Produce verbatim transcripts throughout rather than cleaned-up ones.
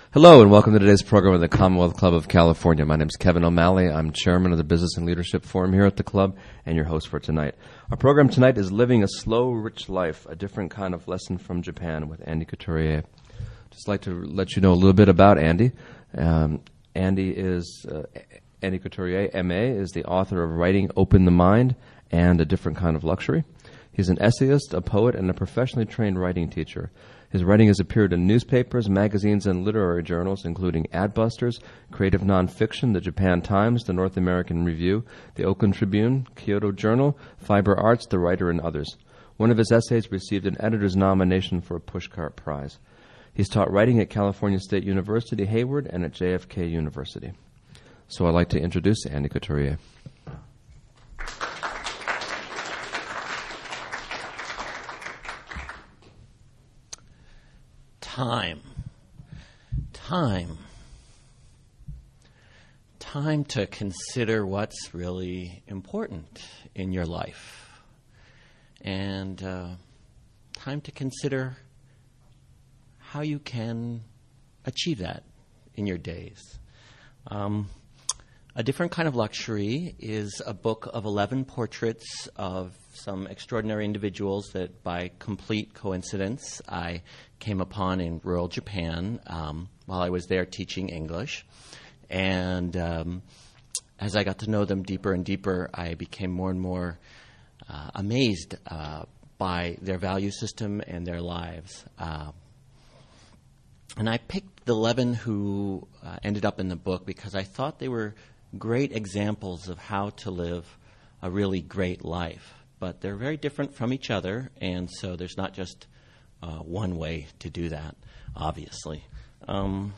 Hello and welcome to today's program of the Commonwealth Club of California. My name is Kevin O'Malley. I'm chairman of the Business and Leadership Forum here at the club and your host for tonight. Our program tonight is Living a Slow, Rich Life, a different kind of lesson from Japan with Andy Couturier. Just like to let you know a little bit about Andy. Um, Andy is, uh, Andy Couturier, M A, is the author of Writing Open the Mind and A Different Kind of Luxury. He's an essayist, a poet, and a professionally trained writing teacher. His writing has appeared in newspapers, magazines, and literary journals, including Adbusters, Creative Nonfiction, the Japan Times, the North American Review, the Oakland Tribune, Kyoto Journal, Fiber Arts, The Writer, and others. One of his essays received an editor's nomination for a Pushcart Prize. He's taught writing at California State University, Hayward, and at J F K University. So I'd like to introduce Andy Couturier. Time. Time. Time to consider what's really important in your life. And uh, time to consider how you can achieve that in your days. Um, A Different Kind of Luxury is a book of eleven portraits of some extraordinary individuals that by complete coincidence I came upon in rural Japan um, while I was there teaching English. And um, as I got to know them deeper and deeper, I became more and more uh, amazed uh, by their value system and their lives. Uh, and I picked the eleven who uh, ended up in the book because I thought they were great examples of how to live a really great life. But they're very different from each other, and so there's not just uh, one way to do that, obviously. Um,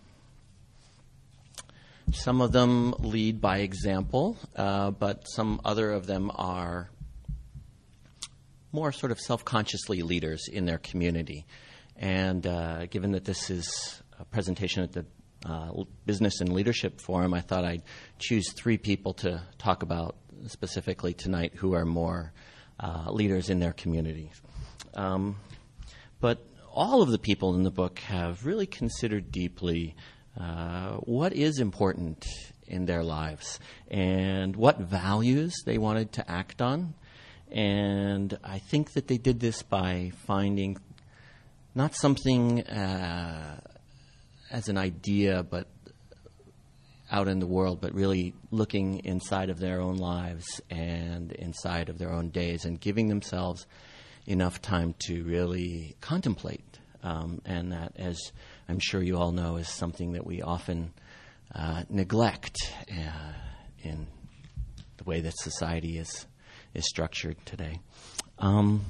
some of them lead by example, uh, but some other of them are more sort of self-consciously leaders in their community. And uh, given that this is a presentation at the Uh, Business and Leadership Forum, I thought I'd choose three people to talk about specifically tonight who are more uh, leaders in their communities. Um, but all of the people in the book have really considered deeply uh, what is important in their lives and what values they wanted to act on. And I think that they did this by finding not something Uh, as an idea, but out in the world, but really looking inside of their own lives and inside of their own days and giving themselves enough time to really contemplate. Um, and that, as I'm sure you all know, is something that we often uh, neglect uh, in the way that society is is structured today. Um,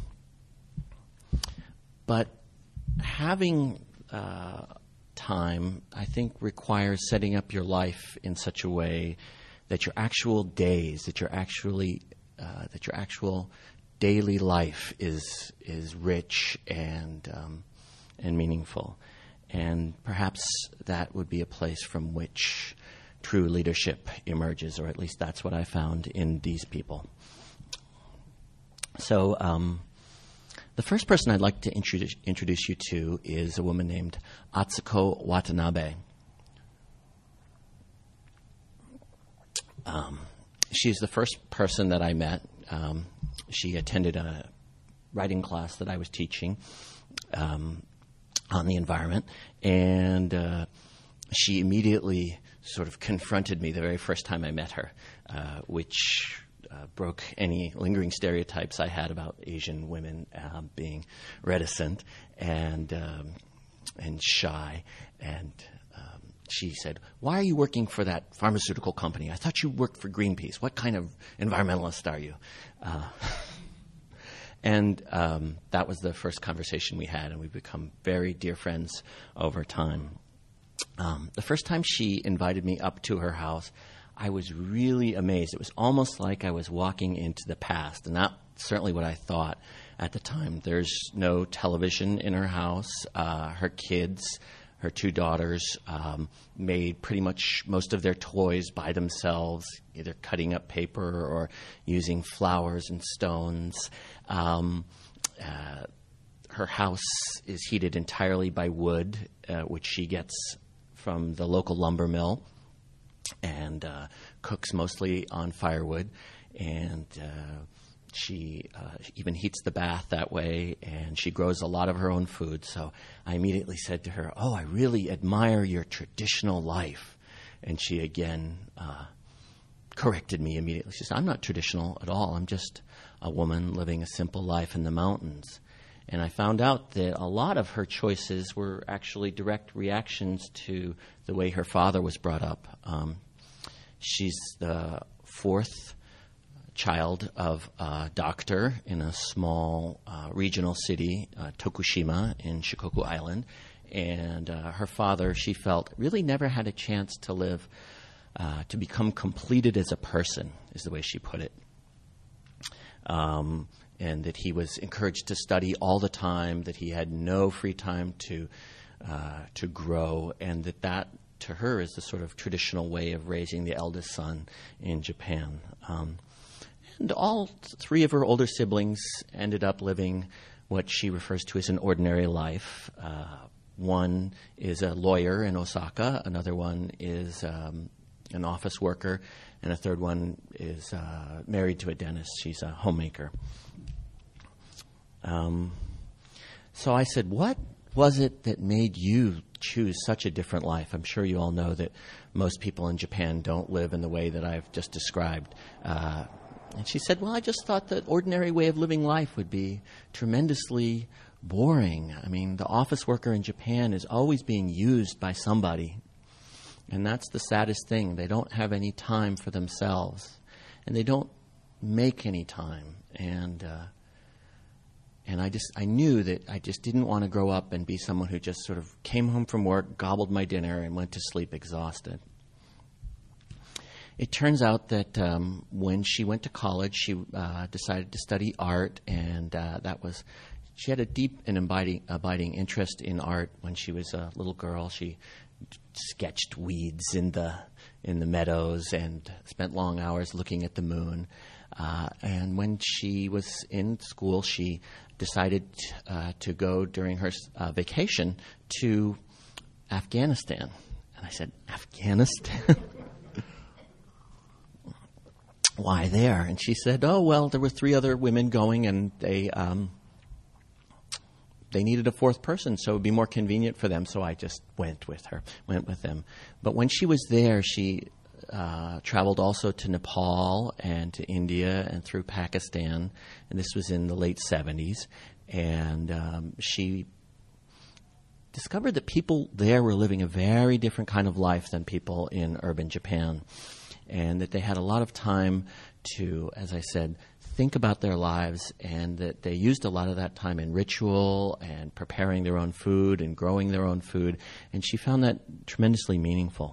but having uh, time, I think, requires setting up your life in such a way that your actual days, that your actually, uh, that your actual daily life is is rich and um, and meaningful, and perhaps that would be a place from which true leadership emerges, or at least that's what I found in these people. So. Um, The first person I'd like to introduce, introduce you to is a woman named Atsuko Watanabe. Um, she's the first person that I met. Um, she attended a writing class that I was teaching um, on the environment, and uh, she immediately sort of confronted me the very first time I met her, uh, which Uh, broke any lingering stereotypes I had about Asian women uh, being reticent and um, and shy. And um, she said, "Why are you working for that pharmaceutical company? I thought you worked for Greenpeace. What kind of environmentalist are you?" Uh, and um, that was the first conversation we had, and we've become very dear friends over time. Um, the first time she invited me up to her house, I was really amazed. It was almost like I was walking into the past, and that's certainly what I thought at the time. There's no television in her house. Uh, her kids, her two daughters, um, made pretty much most of their toys by themselves, either cutting up paper or using flowers and stones. Um, uh, her house is heated entirely by wood, uh, which she gets from the local lumber mill and uh, cooks mostly on firewood. And uh, she uh, even heats the bath that way, and she grows a lot of her own food. So I immediately said to her, "Oh, I really admire your traditional life." And she again uh, corrected me immediately. She said, "I'm not traditional at all. I'm just a woman living a simple life in the mountains." And I found out that a lot of her choices were actually direct reactions to the way her father was brought up. Um, she's the fourth child of a doctor in a small uh, regional city, uh, Tokushima, in Shikoku Island. And uh, her father, she felt, really never had a chance to live, uh, to become completed as a person, is the way she put it. Um, and that he was encouraged to study all the time, that he had no free time to uh, to grow, and that that, to her, is the sort of traditional way of raising the eldest son in Japan. Um, and all three of her older siblings ended up living what she refers to as an ordinary life. Uh, one is a lawyer in Osaka, another one is um, an office worker, and a third one is uh, married to a dentist. She's a homemaker. Um, so I said, what was it that made you choose such a different life? I'm sure you all know that most people in Japan don't live in the way that I've just described. Uh, and she said, well, I just thought that ordinary way of living life would be tremendously boring. I mean, the office worker in Japan is always being used by somebody. And that's the saddest thing. They don't have any time for themselves. And they don't make any time. And uh, and I just I knew that I just didn't want to grow up and be someone who just sort of came home from work, gobbled my dinner, and went to sleep exhausted. It turns out that um, when she went to college, she uh, decided to study art, and uh, that was she had a deep and abiding, abiding interest in art when she was a little girl. She sketched weeds in the in the meadows and spent long hours looking at the moon. Uh, and when she was in school, she decided uh, to go during her uh, vacation to Afghanistan. And I said, Afghanistan? Why there? And she said, oh, well, there were three other women going, and they um, they needed a fourth person, so it would be more convenient for them. So I just went with her, went with them. But when she was there, she uh, traveled also to Nepal and to India and through Pakistan. And this was in the late seventies. And um, she discovered that people there were living a very different kind of life than people in urban Japan. And that they had a lot of time to, as I said, think about their lives, and that they used a lot of that time in ritual and preparing their own food and growing their own food. And she found that tremendously meaningful.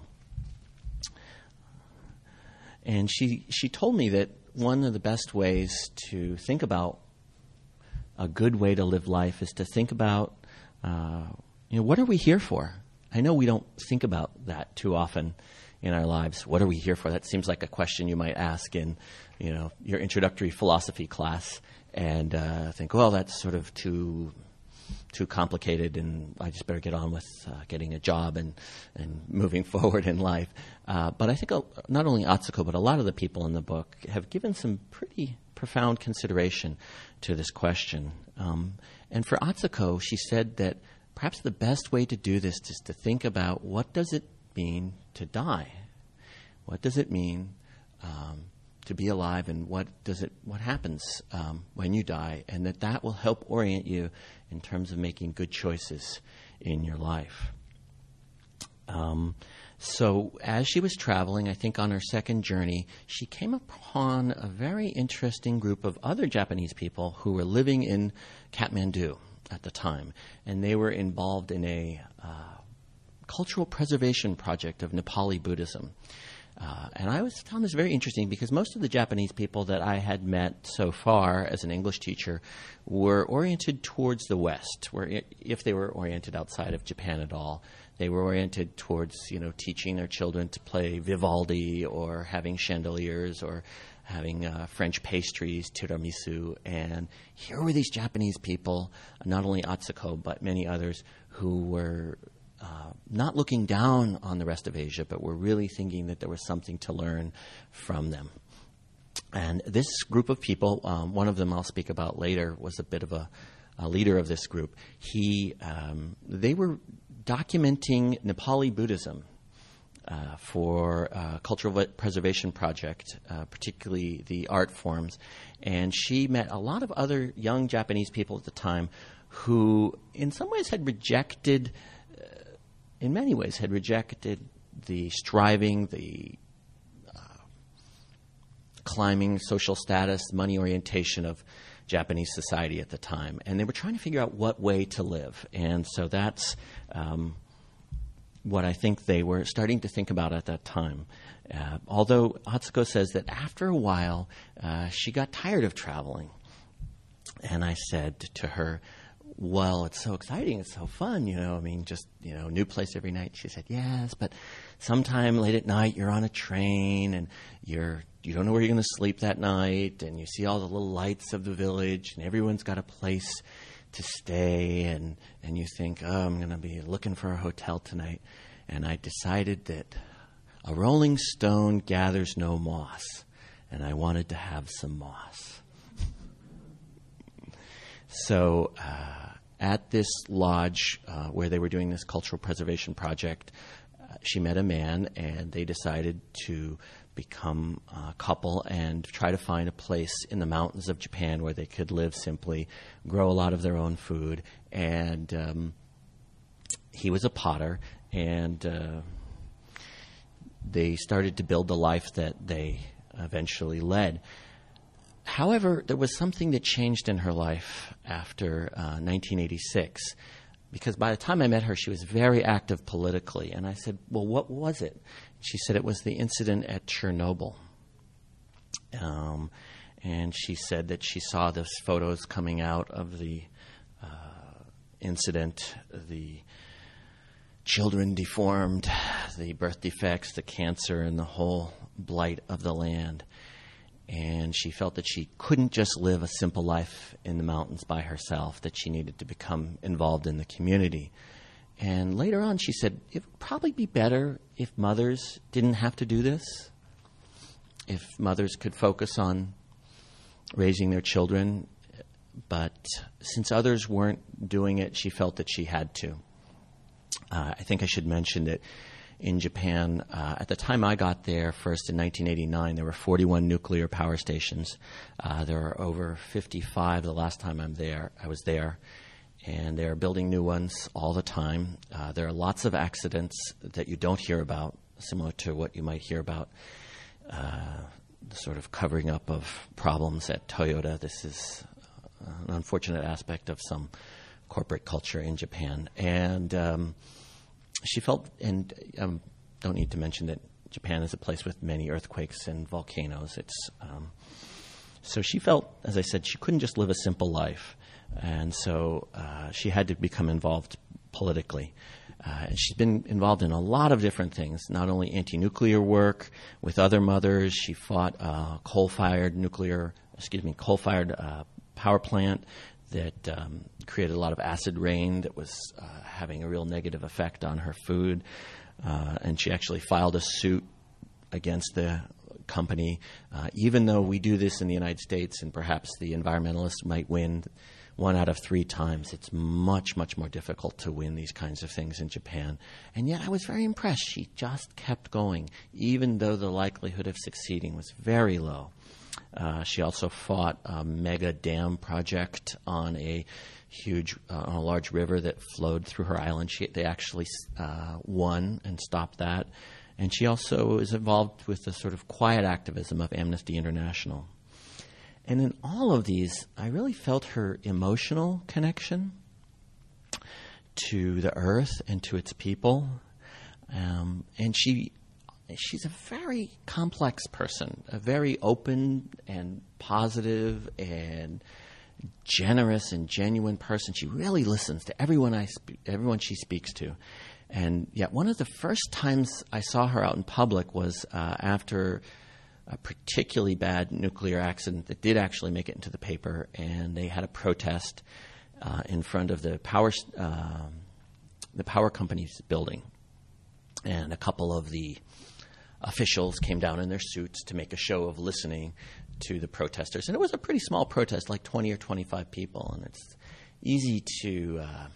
And she, she told me that one of the best ways to think about a good way to live life is to think about, uh, you know, what are we here for? I know we don't think about that too often in our lives. What are we here for? That seems like a question you might ask in, you know, your introductory philosophy class, and uh, think, well, that's sort of too too complicated, and I just better get on with uh, getting a job and and moving forward in life. Uh, but I think uh, not only Atsuko, but a lot of the people in the book have given some pretty profound consideration to this question. Um, and for Atsuko, she said that perhaps the best way to do this is to think about, what does it mean to die? What does it mean um, to be alive, and what does it what happens um, when you die? And that that will help orient you in terms of making good choices in your life. Um, so as she was traveling, I think on her second journey, she came upon a very interesting group of other Japanese people who were living in Kathmandu at the time, and they were involved in a uh, cultural preservation project of Nepali Buddhism. Uh, and I always found this very interesting, because most of the Japanese people that I had met so far as an English teacher were oriented towards the West, where if they were oriented outside of Japan at all, they were oriented towards, you know, teaching their children to play Vivaldi, or having chandeliers, or having uh, French pastries, tiramisu. And here were these Japanese people, not only Atsuko, but many others, who were uh, not looking down on the rest of Asia, but were really thinking that there was something to learn from them. And this group of people, um, one of them I'll speak about later, was a bit of a, a leader of this group. He, um, they were documenting Nepali Buddhism uh, for a cultural preservation project, uh, particularly the art forms. And she met a lot of other young Japanese people at the time who, in some ways, had rejected, uh, in many ways, had rejected the striving, the climbing social status, money orientation of Japanese society at the time. And they were trying to figure out what way to live. And so that's um, what I think they were starting to think about at that time. Uh, although Atsuko says that after a while, uh, she got tired of traveling. And I said to her, well, it's so exciting, it's so fun, you know, I mean, just, you know, new place every night. She said, yes, but sometime late at night you're on a train and you're, you don't know where you're going to sleep that night, and you see all the little lights of the village, and everyone's got a place to stay, and, and you think, oh, I'm going to be looking for a hotel tonight. And I decided that a rolling stone gathers no moss, and I wanted to have some moss. So uh, at this lodge uh, where they were doing this cultural preservation project, uh, she met a man, and they decided to become a couple and try to find a place in the mountains of Japan where they could live simply, grow a lot of their own food. And um, he was a potter, and uh, they started to build the life that they eventually led. However, there was something that changed in her life after uh, nineteen eighty-six, because by the time I met her, she was very active politically. And I said, well, what was it? She said it was the incident at Chernobyl. Um, and she said that she saw those photos coming out of the uh, incident, the children deformed, the birth defects, the cancer, and the whole blight of the land. And she felt that she couldn't just live a simple life in the mountains by herself, that she needed to become involved in the community. And later on, she said, it would probably be better if mothers didn't have to do this, if mothers could focus on raising their children. But since others weren't doing it, she felt that she had to. Uh, I think I should mention that in Japan, uh, at the time I got there first in nineteen eighty-nine, there were forty-one nuclear power stations. Uh, there are over fifty-five the last time I'm there. I was there. And they're building new ones all the time. Uh, there are lots of accidents that you don't hear about, similar to what you might hear about uh, the sort of covering up of problems at Toyota. This is an unfortunate aspect of some corporate culture in Japan. And um, she felt, and um, don't need to mention that Japan is a place with many earthquakes and volcanoes. It's um, so she felt, as I said, she couldn't just live a simple life. And so uh, she had to become involved politically. Uh, and she's been involved in a lot of different things, not only anti-nuclear work with other mothers. She fought a coal-fired nuclear, excuse me, coal-fired uh, power plant that um, created a lot of acid rain that was uh, having a real negative effect on her food. Uh, and she actually filed a suit against the company. Uh, even though we do this in the United States and perhaps the environmentalists might win one out of three times, it's much, much more difficult to win these kinds of things in Japan. And yet I was very impressed. She just kept going, even though the likelihood of succeeding was very low. Uh, she also fought a mega dam project on a huge, uh, on a large river that flowed through her island. She, they actually uh, won and stopped that. And she also is involved with the sort of quiet activism of Amnesty International. And in all of these, I really felt her emotional connection to the earth and to its people. Um, and she she's a very complex person, a very open and positive and generous and genuine person. She really listens to everyone I spe- everyone she speaks to. And yet one of the first times I saw her out in public was uh, after a particularly bad nuclear accident that did actually make it into the paper, and they had a protest uh, in front of the power uh, the power company's building. And a couple of the officials came down in their suits to make a show of listening to the protesters. And it was a pretty small protest, like twenty or twenty-five people. And it's easy to uh,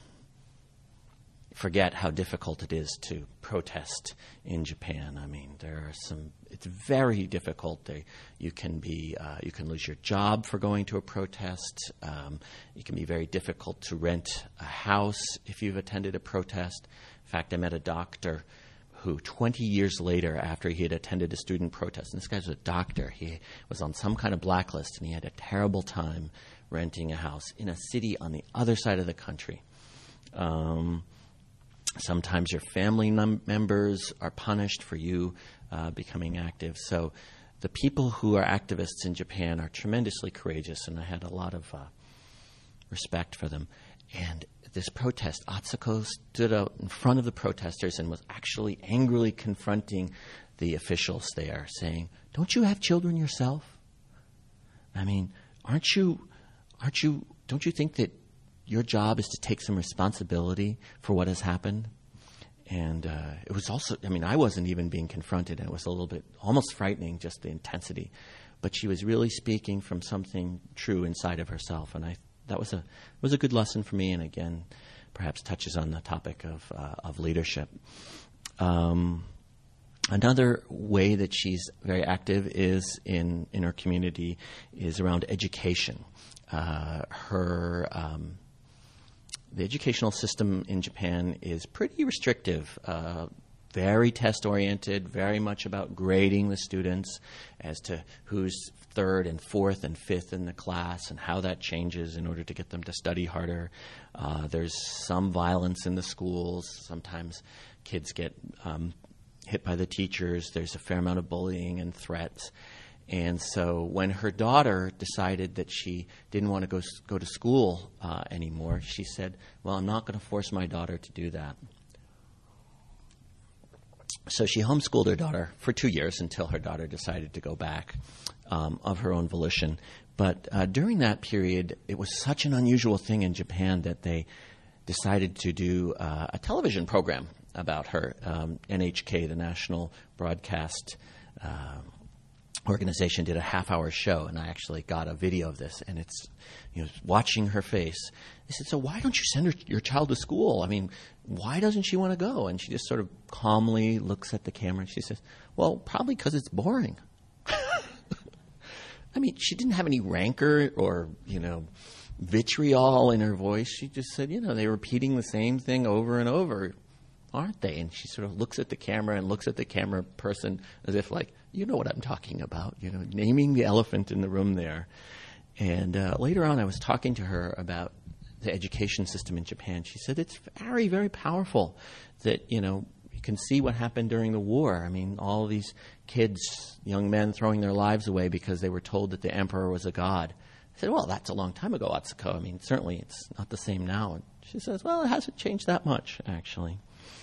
forget how difficult it is to protest in Japan. I mean, there are some, it's very difficult. They, you can be, uh, you can lose your job for going to a protest. Um, it can be very difficult to rent a house if you've attended a protest. In fact, I met a doctor who twenty years later, after he had attended a student protest, and this guy was a doctor, he was on some kind of blacklist, and he had a terrible time renting a house in a city on the other side of the country. Um, sometimes your family num- members are punished for you uh, becoming active. So the people who are activists in Japan are tremendously courageous, and I had a lot of uh, respect for them. And this protest, Atsuko stood out in front of the protesters and was actually angrily confronting the officials there, saying, "Don't you have children yourself? I mean, aren't you, aren't you, don't you think that your job is to take some responsibility for what has happened?" And uh, it was also, I mean, I wasn't even being confronted, and it was a little bit almost frightening, just the intensity. But she was really speaking from something true inside of herself, and I that was a was a good lesson for me, and again, perhaps touches on the topic of uh, of leadership. Um, another way that she's very active is in in her community is around education. Uh, her um, the educational system in Japan is pretty restrictive. Uh, very test-oriented, very much about grading the students as to who's third and fourth and fifth in the class and how that changes in order to get them to study harder. Uh, there's some violence in the schools. Sometimes kids get um, hit by the teachers. There's a fair amount of bullying and threats. And so when her daughter decided that she didn't want to go, go to school uh, anymore, she said, "Well, I'm not going to force my daughter to do that." So she homeschooled her daughter for two years until her daughter decided to go back um, of her own volition. But uh, during that period, it was such an unusual thing in Japan that they decided to do uh, a television program about her. Um, N H K, the National Broadcast uh, Organization, did a half-hour show, and I actually got a video of this, and it's, you know, watching her face. They said, "So why don't you send her, your child to school? I mean, why doesn't she want to go?" And she just sort of calmly looks at the camera, and she says, "Well, probably because it's boring." I mean, she didn't have any rancor or, you know, vitriol in her voice. She just said, you know, they're repeating the same thing over and over, aren't they? And she sort of looks at the camera and looks at the camera person as if like, you know what I'm talking about, you know, naming the elephant in the room there. And uh, later on, I was talking to her about the education system in Japan. She said it's very, very powerful that, you know, you can see what happened during the war. I mean, all these kids, young men throwing their lives away because they were told that the emperor was a god. I said, "Well, that's a long time ago, Atsuko. I mean, certainly it's not the same now." And she says, "Well, it hasn't changed that much, actually."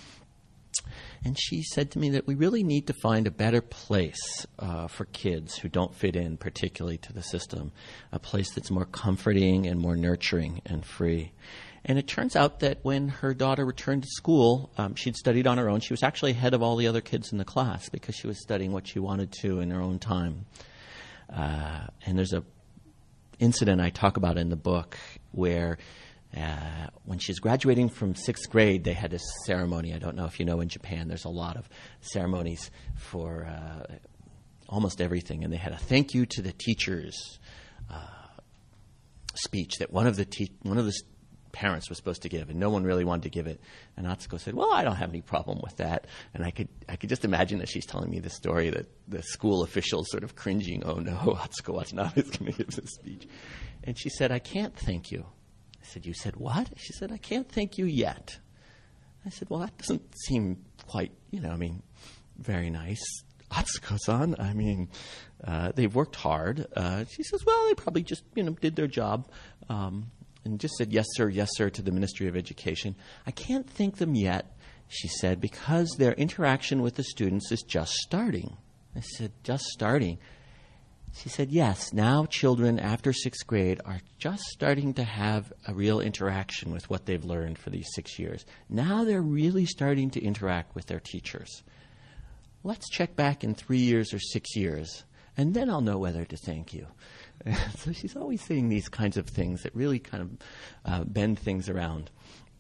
And she said to me that we really need to find a better place uh, for kids who don't fit in particularly to the system, a place that's more comforting and more nurturing and free. And it turns out that when her daughter returned to school, um, she'd studied on her own. She was actually ahead of all the other kids in the class because she was studying what she wanted to in her own time. Uh, and there's a incident I talk about in the book where Uh, when she's graduating from sixth grade, they had this ceremony. I don't know if you know, in Japan, there's a lot of ceremonies for uh, almost everything. And they had a thank you to the teachers uh, speech that one of the te- one of the parents was supposed to give, and no one really wanted to give it. And Atsuko said, "Well, I don't have any problem with that." And I could I could just imagine that she's telling me the story, that the school officials sort of cringing, "Oh no, Atsuko Watanabe is going to give this speech." And she said, "I can't thank you." I said, "You said what?" She said, "I can't thank you yet." I said, "Well, that doesn't seem quite, you know, I mean, very nice. Atsuko-san, I mean, uh, they've worked hard." Uh, she says, "Well, they probably just, you know, did their job um, and just said, 'Yes, sir, yes, sir,' to the Ministry of Education. I can't thank them yet," she said, "because their interaction with the students is just starting." I said, "Just starting?" she said, yes, now children after sixth grade are just starting to have a real interaction with what they've learned for these six years. Now they're really starting to interact with their teachers. Let's check back in three years or six years, and then I'll know whether to thank you. So she's always saying these kinds of things that really kind of uh, bend things around.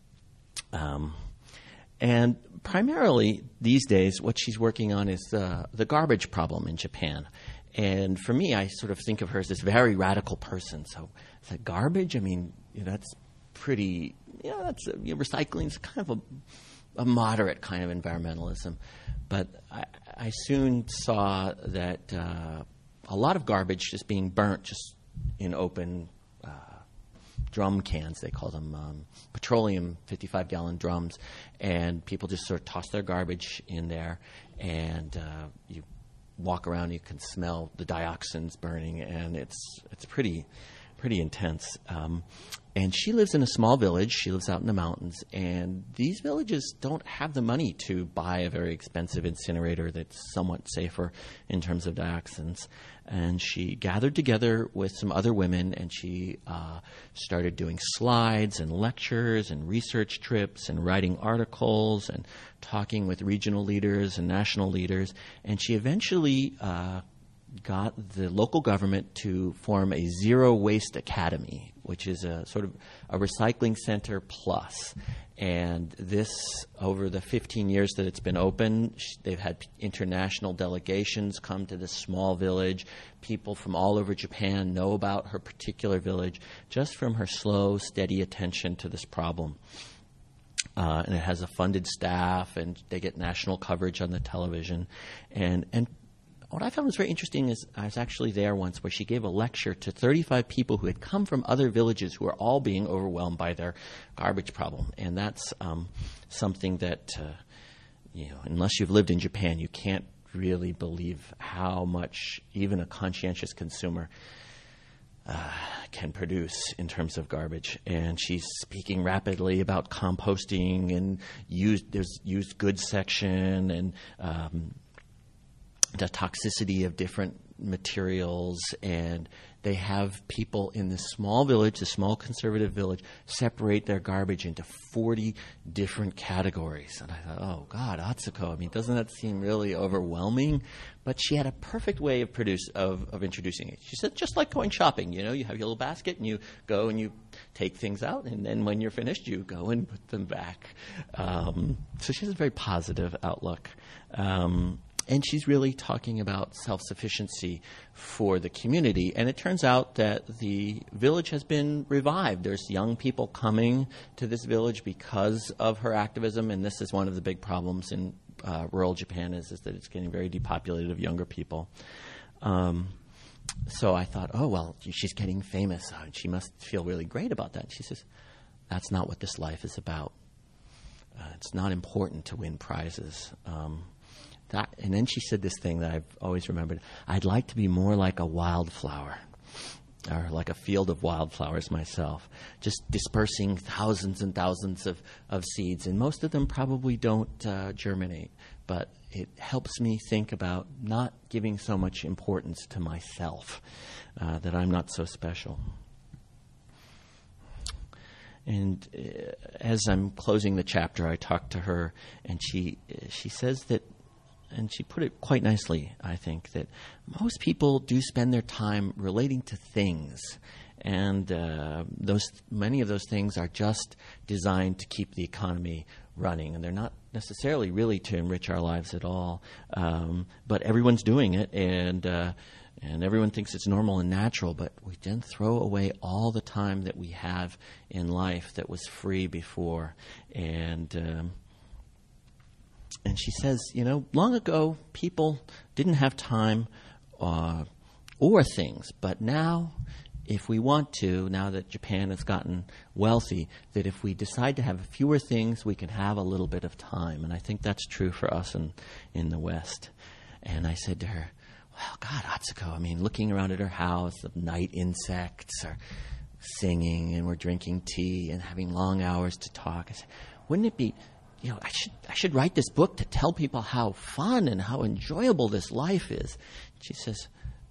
Um, and primarily these days, what she's working on is the, the garbage problem in Japan. And for me, I sort of think of her as this very radical person. So is that garbage? I mean, you know, that's pretty, you know, that's, you know, recycling is kind of a, a moderate kind of environmentalism. But I, I soon saw that uh, a lot of garbage is being burnt just in open uh, drum cans. They call them um, petroleum fifty-five gallon drums. And people just sort of toss their garbage in there, and uh, you walk around, you can smell the dioxins burning, and it's it's pretty pretty intense. Um, and she lives in a small village. She lives out in the mountains, and these villages don't have the money to buy a very expensive incinerator that's somewhat safer in terms of dioxins. And she gathered together with some other women, and she uh, started doing slides and lectures and research trips and writing articles and talking with regional leaders and national leaders. And she eventually uh, got the local government to form a zero waste academy, which is a sort of a recycling center plus. And this, over the fifteen years that it's been open, sh- they've had p- international delegations come to this small village. People from all over Japan know about her particular village just from her slow, steady attention to this problem. Uh, and it has a funded staff, and they get national coverage on the television. And and what I found was very interesting is I was actually there once where she gave a lecture to thirty-five people who had come from other villages who are all being overwhelmed by their garbage problem. And that's um, something that, uh, you know, unless you've lived in Japan, you can't really believe how much even a conscientious consumer uh, can produce in terms of garbage. And she's speaking rapidly about composting and used, there's used goods section and um, the toxicity of different materials, and they have people in this small village, this small conservative village, separate their garbage into forty different categories. And I thought, oh, God, Atsuko, I mean, doesn't that seem really overwhelming? But she had a perfect way of produce of, of introducing it. She said, just like going shopping, you know, you have your little basket, and you go and you take things out, and then when you're finished, you go and put them back. Um, so she has a very positive outlook. Um And she's really talking about self-sufficiency for the community. And it turns out that the village has been revived. There's young people coming to this village because of her activism. And this is one of the big problems in uh, rural Japan is, is that it's getting very depopulated of younger people. Um, so I thought, oh, well, she's getting famous. Uh, she must feel really great about that. She says, that's not what this life is about. Uh, it's not important to win prizes. Um That, and then she said this thing that I've always remembered. I'd like to be more like a wildflower, or like a field of wildflowers myself, just dispersing thousands and thousands of, of seeds. And most of them probably don't uh, germinate, but it helps me think about not giving so much importance to myself, uh, that I'm not so special. And uh, as I'm closing the chapter, I talked to her, and she she says that, and she put it quite nicely, I think, that most people do spend their time relating to things. And uh, those many of those things are just designed to keep the economy running. And they're not necessarily really to enrich our lives at all. Um, but everyone's doing it, and uh, and everyone thinks it's normal and natural. But we then throw away all the time that we have in life that was free before. And Um, And she says, you know, long ago, people didn't have time uh, or things. But now, if we want to, now that Japan has gotten wealthy, that if we decide to have fewer things, we can have a little bit of time. And I think that's true for us in, in the West. And I said to her, well, God, Atsuko, I mean, looking around at her house, the night insects are singing, and we're drinking tea and having long hours to talk. I said, wouldn't it be... You know, I should I should write this book to tell people how fun and how enjoyable this life is. She says,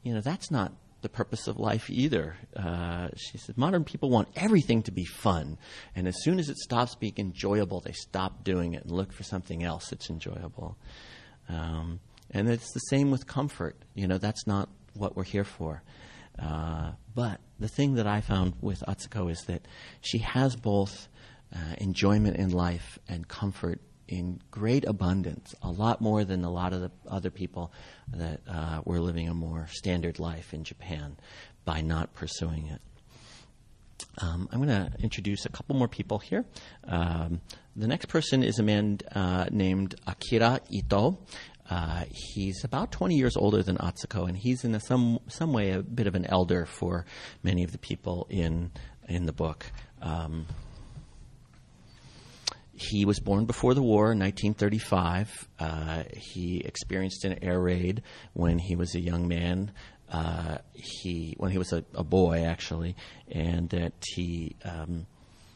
you know, that's not the purpose of life either. Uh, she said, modern people want everything to be fun. And as soon as it stops being enjoyable, they stop doing it and look for something else that's enjoyable. Um, and it's the same with comfort. You know, that's not what we're here for. Uh, but the thing that I found with Atsuko is that she has both uh, enjoyment in life and comfort in great abundance, a lot more than a lot of the other people that uh, were living a more standard life in Japan by not pursuing it. Um, I'm going to introduce a couple more people here. Um, the next person is a man uh, named Akira Ito. Uh, he's about twenty years older than Atsuko, and he's in a, some some way a bit of an elder for many of the people in in the book. Um, He was born before the war in nineteen thirty-five. Uh, he experienced an air raid when he was a young man. Uh, he when he was a, a boy, actually, and that he. Um,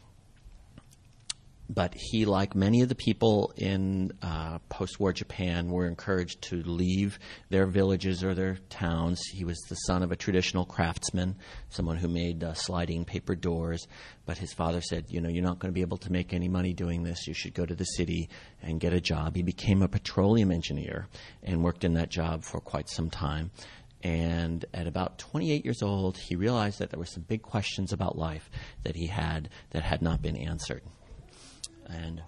but he, like many of the people in uh, post-war Japan, were encouraged to leave their villages or their towns. He was the son of a traditional craftsman, someone who made uh, sliding paper doors. But his father said, you know, you're not going to be able to make any money doing this. You should go to the city and get a job. He became a petroleum engineer and worked in that job for quite some time. And at about twenty-eight years old, he realized that there were some big questions about life that he had that had not been answered. And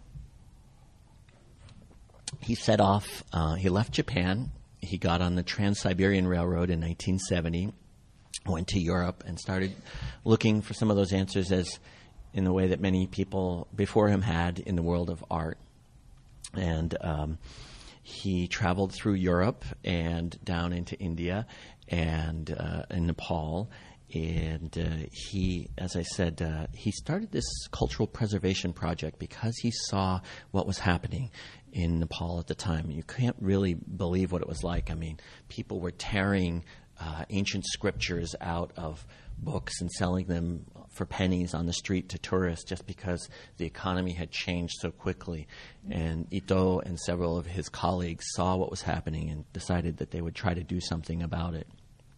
he set off, uh, he left Japan, he got on the Trans-Siberian Railroad in nineteen seventy, went to Europe and started looking for some of those answers as in the way that many people before him had in the world of art. And um, he traveled through Europe and down into India and uh, in Nepal. And uh, he, as I said, uh, he started this cultural preservation project because he saw what was happening in Nepal at the time. You can't really believe what it was like. I mean, people were tearing uh, ancient scriptures out of books and selling them for pennies on the street to tourists just because the economy had changed so quickly. And Ito and several of his colleagues saw what was happening and decided that they would try to do something about it.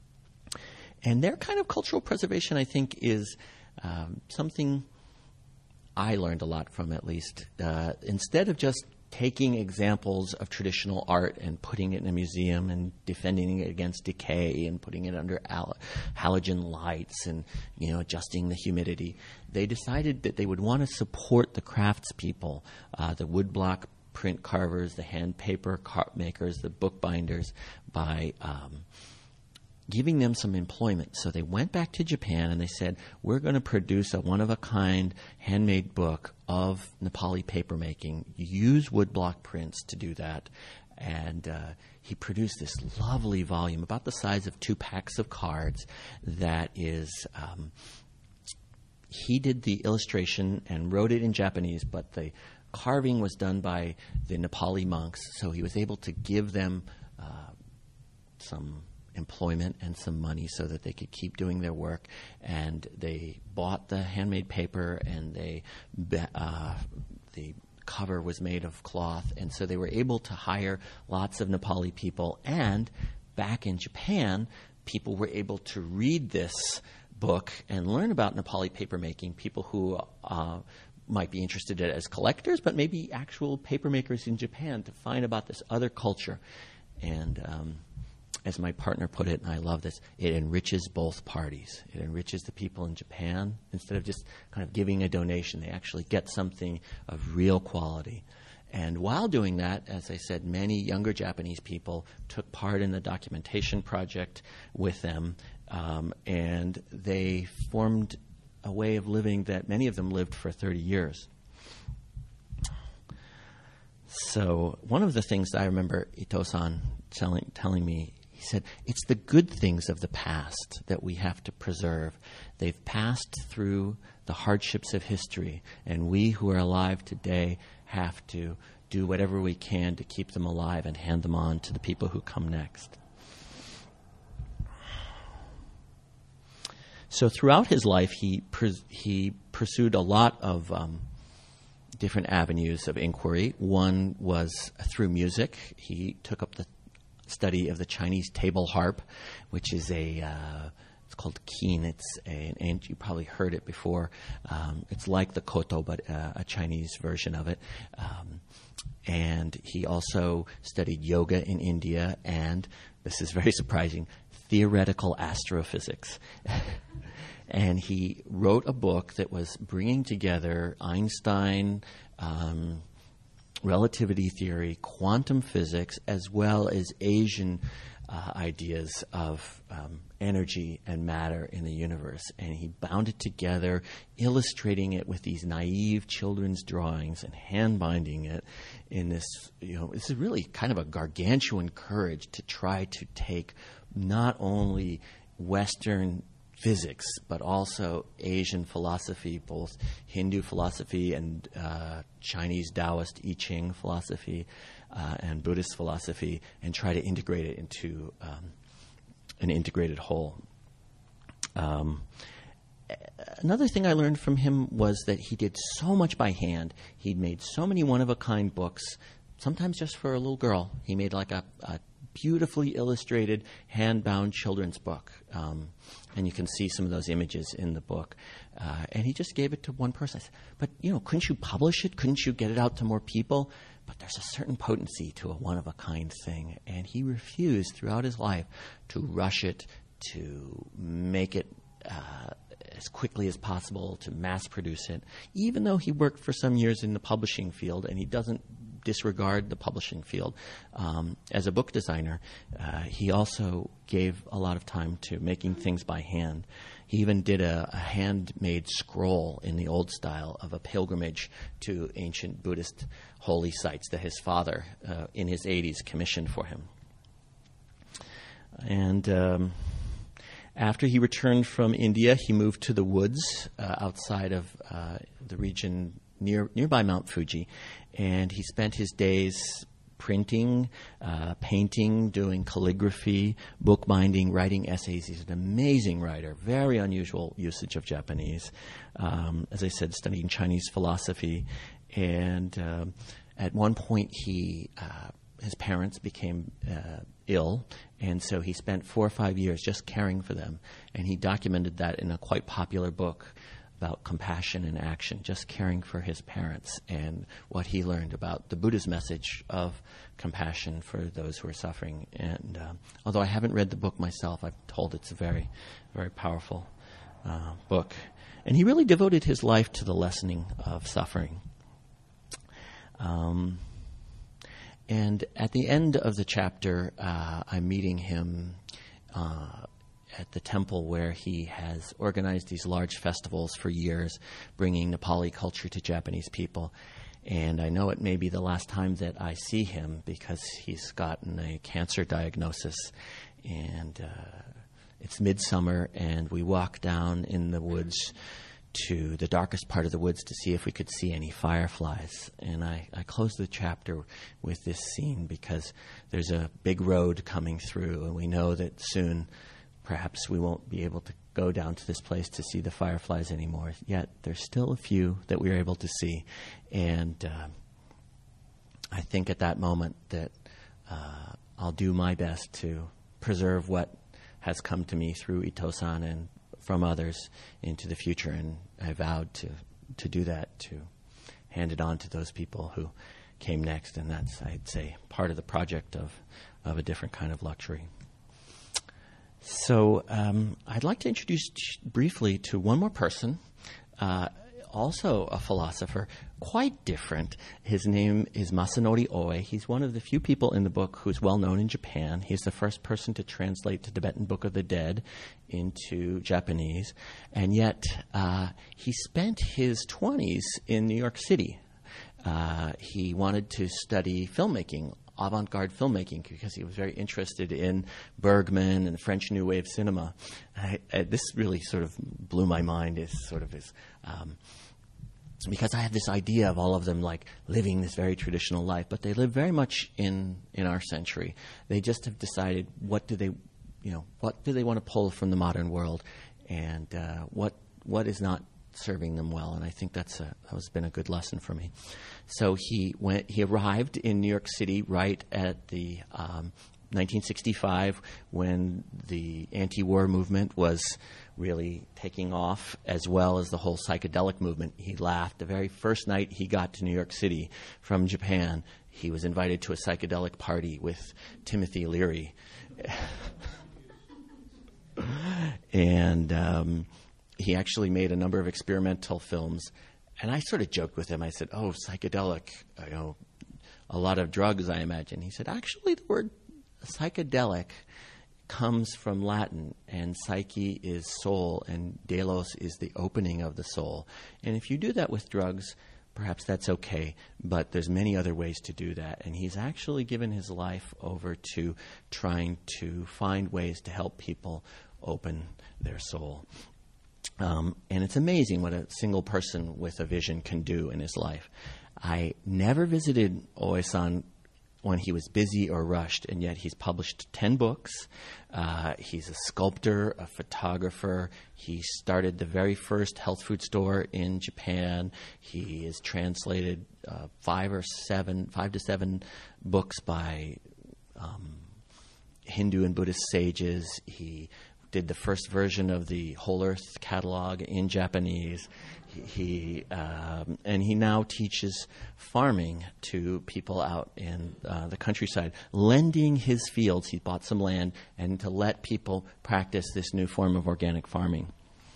And their kind of cultural preservation, I think, is um, something I learned a lot from, at least. Uh, instead of just taking examples of traditional art and putting it in a museum and defending it against decay and putting it under hal- halogen lights and, you know, adjusting the humidity, they decided that they would want to support the craftspeople, uh, the woodblock print carvers, the hand paper car- makers, the bookbinders, by um, giving them some employment. So they went back to Japan and they said, we're going to produce a one-of-a-kind handmade book of Nepali papermaking. Use woodblock prints to do that. And uh, he produced this lovely volume, about the size of two packs of cards, that is... Um, he did the illustration and wrote it in Japanese, but the carving was done by the Nepali monks, so he was able to give them uh, some employment and some money so that they could keep doing their work. And they bought the handmade paper, and they uh, the cover was made of cloth, and so they were able to hire lots of Nepali people. And back in Japan, people were able to read this book and learn about Nepali papermaking, people who uh, might be interested in it as collectors, but maybe actual papermakers in Japan, to find about this other culture. And um, as my partner put it, and I love this, it enriches both parties. It enriches the people in Japan. Instead of just kind of giving a donation, they actually get something of real quality. And while doing that, as I said, many younger Japanese people took part in the documentation project with them, um, and they formed a way of living that many of them lived for thirty years. So one of the things I remember Ito-san telling, telling me, he said, it's the good things of the past that we have to preserve. They've passed through the hardships of history, and we who are alive today have to do whatever we can to keep them alive and hand them on to the people who come next. So throughout his life, he pers- he pursued a lot of um, different avenues of inquiry. One was through music. He took up the study of the Chinese table harp, which is a uh, it's called qin. It's a, and you probably heard it before. Um, it's like the koto, but uh, a Chinese version of it. Um, and he also studied yoga in India, and this is very surprising, theoretical astrophysics. And he wrote a book that was bringing together Einstein, um, relativity theory, quantum physics, as well as Asian uh, ideas of um, energy and matter in the universe. And he bound it together, illustrating it with these naive children's drawings and hand binding it in this, you know, this is really kind of a gargantuan courage to try to take not only Western physics, but also Asian philosophy, both Hindu philosophy and uh, Chinese Taoist I Ching philosophy uh, and Buddhist philosophy, and try to integrate it into um, an integrated whole. Um, another thing I learned from him was that he did so much by hand. He'd made so many one-of-a-kind books, sometimes just for a little girl. He made like a, a beautifully illustrated, hand-bound children's book. Um, and you can see some of those images in the book. Uh, and he just gave it to one person. I said, but, you know, couldn't you publish it? Couldn't you get it out to more people? But there's a certain potency to a one-of-a-kind thing. And he refused throughout his life to rush it, to make it uh, as quickly as possible, to mass-produce it, even though he worked for some years in the publishing field, and he doesn't disregard the publishing field. Um, as a book designer, uh, he also gave a lot of time to making things by hand. He even did a, a handmade scroll in the old style of a pilgrimage to ancient Buddhist holy sites that his father, uh, in his eighties, commissioned for him. And um, after he returned from India, he moved to the woods uh, outside of uh, the region near nearby Mount Fuji, and he spent his days printing, uh, painting, doing calligraphy, bookbinding, writing essays. He's an amazing writer, very unusual usage of Japanese. Um, as I said, studying Chinese philosophy, and um, at one point he uh, his parents became uh, ill, and so he spent four or five years just caring for them, and he documented that in a quite popular book about compassion and action, just caring for his parents and what he learned about the Buddha's message of compassion for those who are suffering. And uh, although I haven't read the book myself, I've told it's a very, very powerful uh, book. And he really devoted his life to the lessening of suffering. Um, and at the end of the chapter, uh, I'm meeting him uh, at the temple where he has organized these large festivals for years, bringing Nepali culture to Japanese people. And I know it may be the last time that I see him because he's gotten a cancer diagnosis. And uh, it's midsummer, and we walk down in the woods to the darkest part of the woods to see if we could see any fireflies. And I, I close the chapter with this scene because there's a big road coming through, and we know that soon perhaps we won't be able to go down to this place to see the fireflies anymore. Yet there's still a few that we are able to see. And uh, I think at that moment that uh, I'll do my best to preserve what has come to me through Ito-san and from others into the future. And I vowed to, to do that, to hand it on to those people who came next. And that's, I'd say, part of the project of, of a different kind of luxury. So um, I'd like to introduce t- briefly to one more person, uh, also a philosopher, quite different. His name is Masanori Oe. He's one of the few people in the book who's well known in Japan. He's the first person to translate the Tibetan Book of the Dead into Japanese. And yet uh, he spent his twenties in New York City. Uh, he wanted to study filmmaking, avant-garde filmmaking, because he was very interested in Bergman and French New Wave cinema. I, I, this really sort of blew my mind. Is sort of his, um, because I had this idea of all of them like living this very traditional life, but they live very much in in our century. They just have decided what do they, you know, what do they want to pull from the modern world, and uh, what what is not serving them well. And I think that's a, that has been a good lesson for me. So he went. He arrived in New York City right at the um, nineteen sixty-five, when the anti-war movement was really taking off, as well as the whole psychedelic movement. He laughed. The very first night he got to New York City from Japan, he was invited to a psychedelic party with Timothy Leary. and um, he actually made a number of experimental films. And I sort of joked with him. I said, oh, psychedelic, you know, a lot of drugs, I imagine. He said, actually, the word psychedelic comes from Latin, and psyche is soul, and delos is the opening of the soul. And if you do that with drugs, perhaps that's okay, but there's many other ways to do that. And he's actually given his life over to trying to find ways to help people open their soul. Um, and it's amazing what a single person with a vision can do in his life. I never visited Oe-san when he was busy or rushed, and yet he's published ten books. Uh, he's a sculptor, a photographer. He started the very first health food store in Japan. He has translated uh, five or seven, five to seven books by um, Hindu and Buddhist sages. He did the first version of the Whole Earth catalog in Japanese. He, he um, and he now teaches farming to people out in uh, the countryside, lending his fields. He bought some land and to let people practice this new form of organic farming.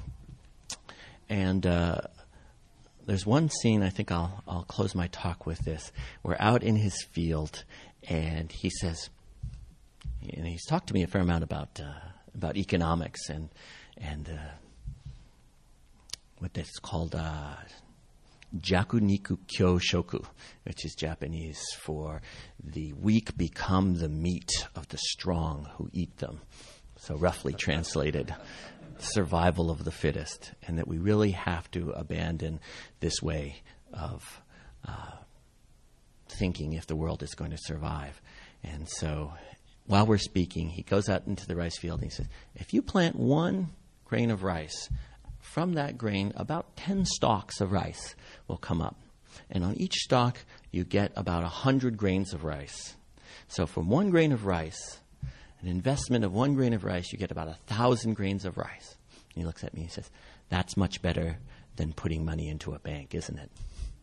And uh, there's one scene, I think I'll I'll close my talk with this. We're out in his field, and he says, and he's talked to me a fair amount about uh, about economics and and uh, what that's called uh, Jakuniku Kyoshoku, which is Japanese for the weak become the meat of the strong who eat them. So roughly translated, survival of the fittest, and that we really have to abandon this way of uh, thinking if the world is going to survive. And so while we're speaking, he goes out into the rice field and he says, if you plant one grain of rice, from that grain, about ten stalks of rice will come up. And on each stalk, you get about one hundred grains of rice. So from one grain of rice, an investment of one grain of rice, you get about one thousand grains of rice. And he looks at me and he says, that's much better than putting money into a bank, isn't it?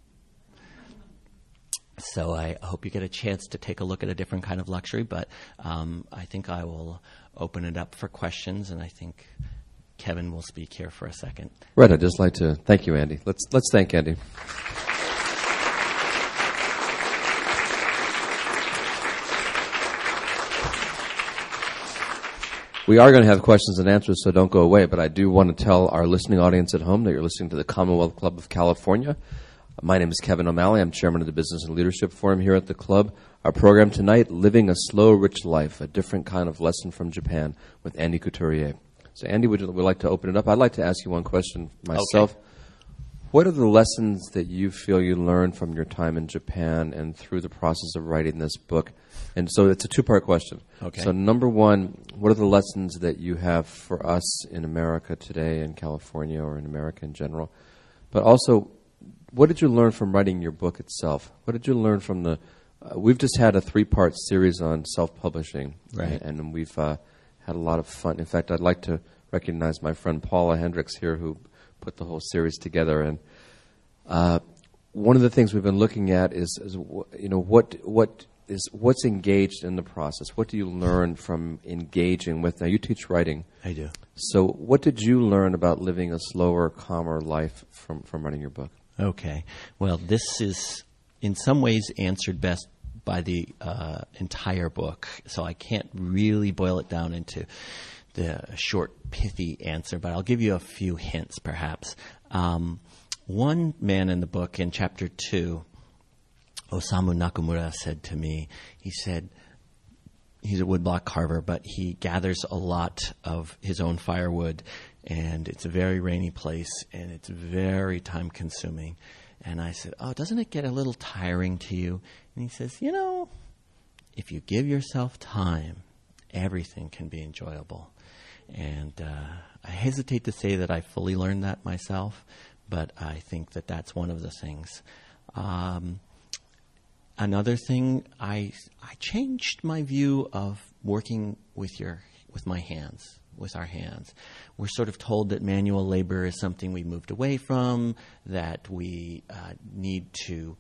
So I hope you get a chance to take a look at a different kind of luxury, but um, I think I will open it up for questions, and I think Kevin will speak here for a second. Right, I'd just like to thank you, Andy. Let's let's thank Andy. We are going to have questions and answers, so don't go away, but I do want to tell our listening audience at home that you're listening to the Commonwealth Club of California. My name is Kevin O'Malley. I'm chairman of the Business and Leadership Forum here at the club. Our program tonight, Living a Slow, Rich Life, a different kind of lesson from Japan with Andy Couturier. So, Andy, would you would like to open it up? I'd like to ask you one question myself. Okay. What are the lessons that you feel you learned from your time in Japan and through the process of writing this book? And so it's a two-part question. Okay. So, number one, what are the lessons that you have for us in America today, in California, or in America in general? But also, what did you learn from writing your book itself? What did you learn from the... Uh, we've just had a three-part series on self-publishing. Right. And, and we've... Uh, had a lot of fun. In fact, I'd like to recognize my friend Paula Hendricks here, who put the whole series together. And uh, one of the things we've been looking at is, is you know, what what is what's engaged in the process. What do you learn from engaging with? Now, you teach writing. I do. So, what did you learn about living a slower, calmer life from from writing your book? Okay. Well, this is in some ways answered best by the uh, entire book, so I can't really boil it down into the short, pithy answer, but I'll give you a few hints, perhaps. Um, one man in the book, in chapter two, Osamu Nakamura, said to me, he said, he's a woodblock carver, but he gathers a lot of his own firewood, and it's a very rainy place, and it's very time-consuming. And I said, oh, doesn't it get a little tiring to you? And he says, you know, if you give yourself time, everything can be enjoyable. And uh, I hesitate to say that I fully learned that myself, but I think that that's one of the things. Um, another thing, I I changed my view of working with your with my hands, with our hands. We're sort of told that manual labor is something we moved away from, that we uh, need to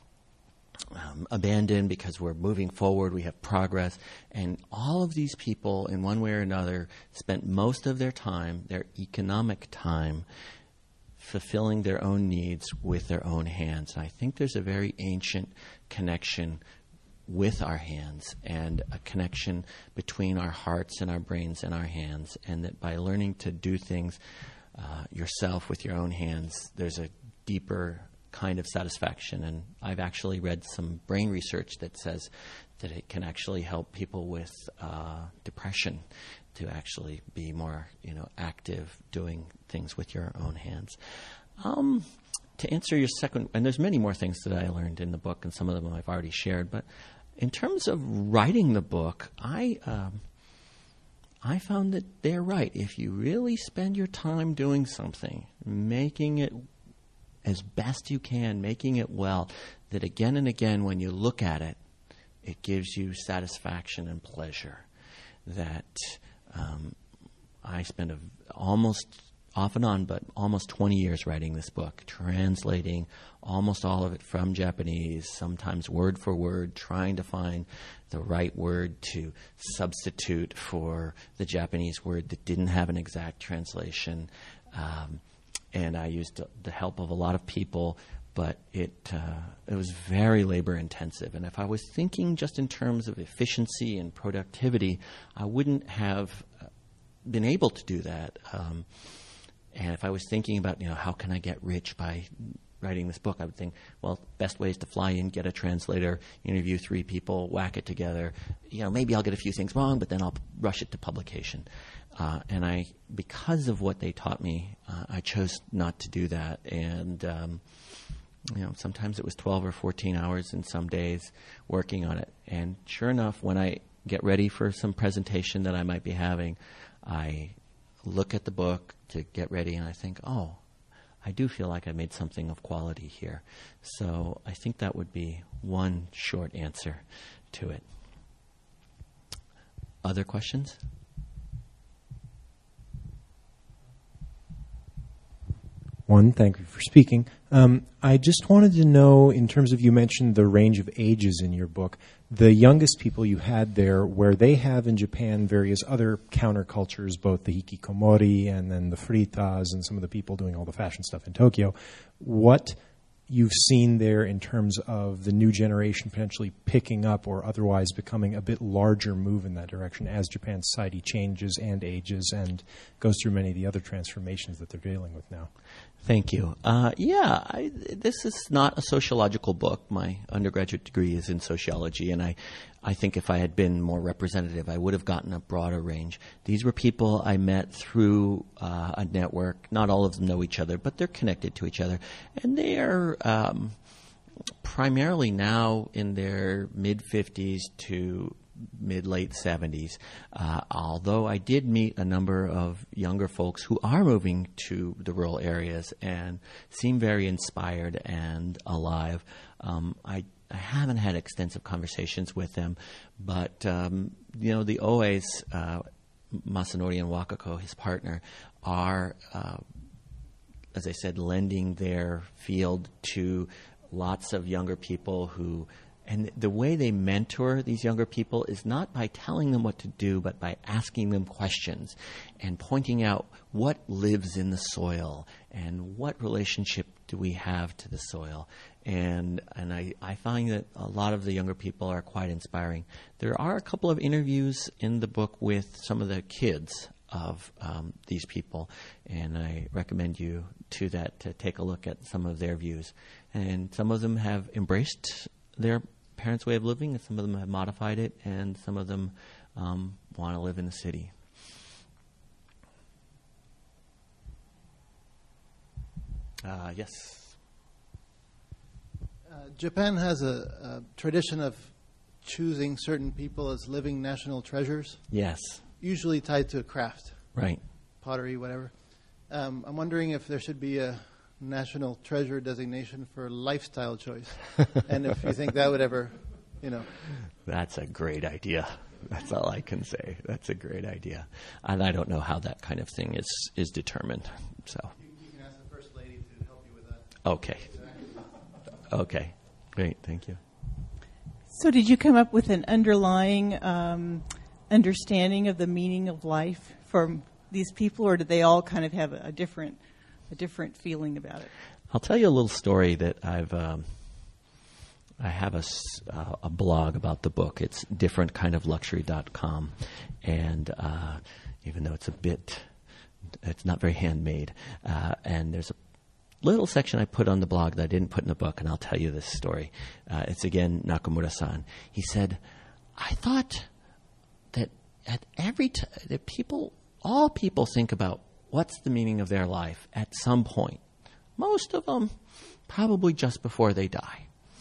um, abandon because we're moving forward, we have progress. And all of these people, in one way or another, spent most of their time, their economic time, fulfilling their own needs with their own hands. And I think there's a very ancient connection with our hands and a connection between our hearts and our brains and our hands, and that by learning to do things uh, yourself with your own hands, there's a deeper kind of satisfaction. And I've actually read some brain research that says that it can actually help people with uh, depression to actually be more, you know, active doing things with your own hands. Um, to answer your second, and there's many more things that I learned in the book, and some of them I've already shared, but in terms of writing the book, I um, I found that they're right. If you really spend your time doing something, making it as best you can, making it well, that again and again when you look at it, it gives you satisfaction and pleasure. That um, I spent a, almost off and on, but almost twenty years writing this book, translating almost all of it from Japanese, sometimes word for word, trying to find the right word to substitute for the Japanese word that didn't have an exact translation. Um, and I used the help of a lot of people, but it uh, it was very labor intensive. And if I was thinking just in terms of efficiency and productivity, I wouldn't have been able to do that. Um, and if I was thinking about, you know, how can I get rich by writing this book, I would think, well, best way is to fly in, get a translator, interview three people, whack it together. You know, maybe I'll get a few things wrong, but then I'll rush it to publication. Uh, and I, because of what they taught me, uh, I chose not to do that. And, um, you know, sometimes it was twelve or fourteen hours in some days working on it. And sure enough, when I get ready for some presentation that I might be having, I look at the book to get ready and I think, oh, I do feel like I made something of quality here. So I think that would be one short answer to it. Other questions? One, thank you for speaking. Um, I just wanted to know, in terms of, you mentioned the range of ages in your book, the youngest people you had there, where they have in Japan various other countercultures, both the hikikomori and then the fritas and some of the people doing all the fashion stuff in Tokyo, what you've seen there in terms of the new generation potentially picking up or otherwise becoming a bit larger move in that direction as Japan society changes and ages and goes through many of the other transformations that they're dealing with now. Thank you. Uh, yeah, I, this is not a sociological book. My undergraduate degree is in sociology, and I, I think if I had been more representative, I would have gotten a broader range. These were people I met through uh, a network. Not all of them know each other, but they're connected to each other. And they are um, primarily now in their mid-fifties to mid-late seventies, uh, although I did meet a number of younger folks who are moving to the rural areas and seem very inspired and alive. Um, I, I haven't had extensive conversations with them, but, um, you know, the Oes, uh, Masanori and Wakako, his partner, are, uh, as I said, lending their field to lots of younger people who. And the way they mentor these younger people is not by telling them what to do, but by asking them questions and pointing out what lives in the soil and what relationship do we have to the soil. And and I, I find that a lot of the younger people are quite inspiring. There are a couple of interviews in the book with some of the kids of um, these people, and I recommend you to that to take a look at some of their views. And some of them have embraced their parents' way of living, and some of them have modified it, and some of them um, want to live in the city. Uh, yes? Uh, Japan has a, a tradition of choosing certain people as living national treasures. Yes. Usually tied to a craft. Right. Pottery, whatever. Um, I'm wondering if there should be a national treasure designation for lifestyle choice. And if you think that would ever, you know. That's a great idea. That's all I can say. That's a great idea. And I don't know how that kind of thing is, is determined. So. You, you can ask the First Lady to help you with that. Okay. Okay. Great. Thank you. So did you come up with an underlying um, understanding of the meaning of life for these people, or did they all kind of have a, a different a different feeling about it? I'll tell you a little story that I've um, I have a, uh, a blog about the book. It's different kind of luxury dot com, and uh, even though it's a bit, it's not very handmade, uh, and there's a little section I put on the blog that I didn't put in the book, and I'll tell you this story. Uh, it's again Nakamura-san. He said, "I thought that at every time that people, all people think about what's the meaning of their life at some point. Most of them probably just before they die."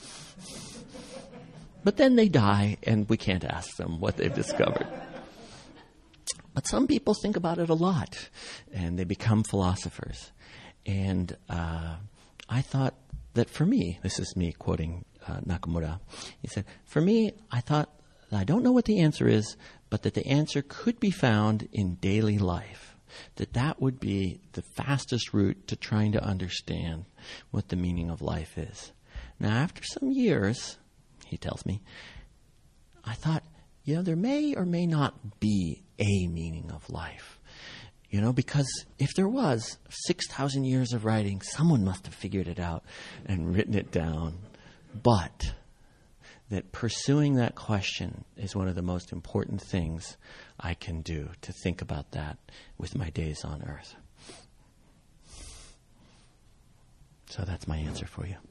But then they die, and we can't ask them what they've discovered. But some people think about it a lot, and they become philosophers. And uh, I thought that for me, this is me quoting uh, Nakamura, he said, for me, I thought that I don't know what the answer is, but that the answer could be found in daily life, that that would be the fastest route to trying to understand what the meaning of life is. Now, after some years, he tells me, I thought, you know, there may or may not be a meaning of life. You know, because if there was six thousand years of writing, someone must have figured it out and written it down. But that pursuing that question is one of the most important things I can do, to think about that with my days on earth. So that's my answer for you.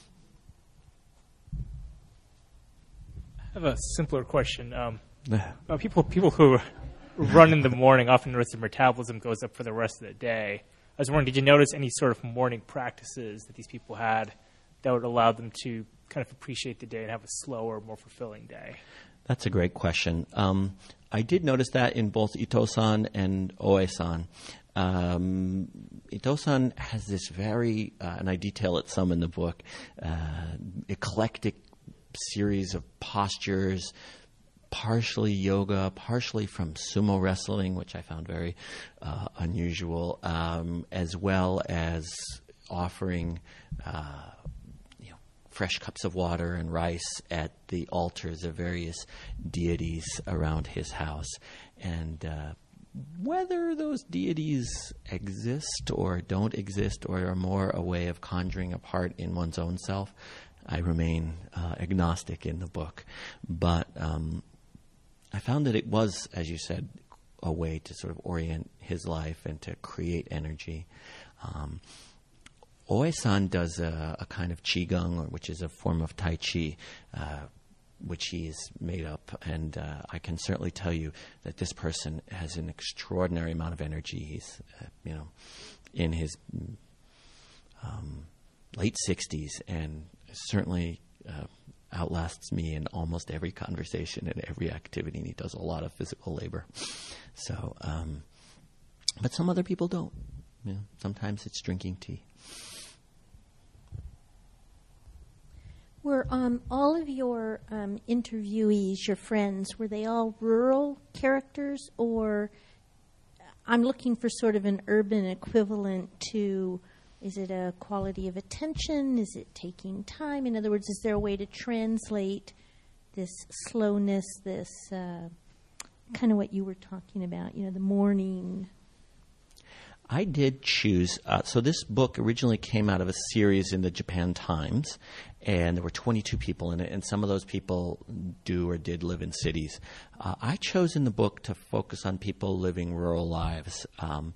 I have a simpler question. Um, uh, people people who run in the morning often notice their metabolism goes up for the rest of the day. I was wondering, did you notice any sort of morning practices that these people had that would allow them to kind of appreciate the day and have a slower, more fulfilling day? That's a great question. Um, I did notice that in both Ito-san and Oe-san. Um, Ito-san has this very, uh, and I detail it some in the book, uh, eclectic series of postures, partially yoga, partially from sumo wrestling, which I found very uh, unusual, um, as well as offering uh, you know, fresh cups of water and rice at the altars of various deities around his house. And uh, whether those deities exist or don't exist, or are more a way of conjuring a part in one's own self, I remain uh, agnostic in the book. But um, I found that it was, as you said, a way to sort of orient his life and to create energy. Um, Oe-san does a, a kind of qigong, or, which is a form of tai chi, uh, which he's made up. And uh, I can certainly tell you that this person has an extraordinary amount of energy. He's, uh, you know, in his um, late sixties, and certainly uh, outlasts me in almost every conversation and every activity, and he does a lot of physical labor. So, um, but some other people don't. You know, sometimes it's drinking tea. Were um, all of your um, interviewees, your friends, were they all rural characters, or I'm looking for sort of an urban equivalent to, is it a quality of attention? Is it taking time? In other words, is there a way to translate this slowness, this uh, kind of what you were talking about, you know, the morning? I did choose, uh, so this book originally came out of a series in the Japan Times, and there were twenty-two people in it, and some of those people do or did live in cities. Uh, I chose in the book to focus on people living rural lives. Um,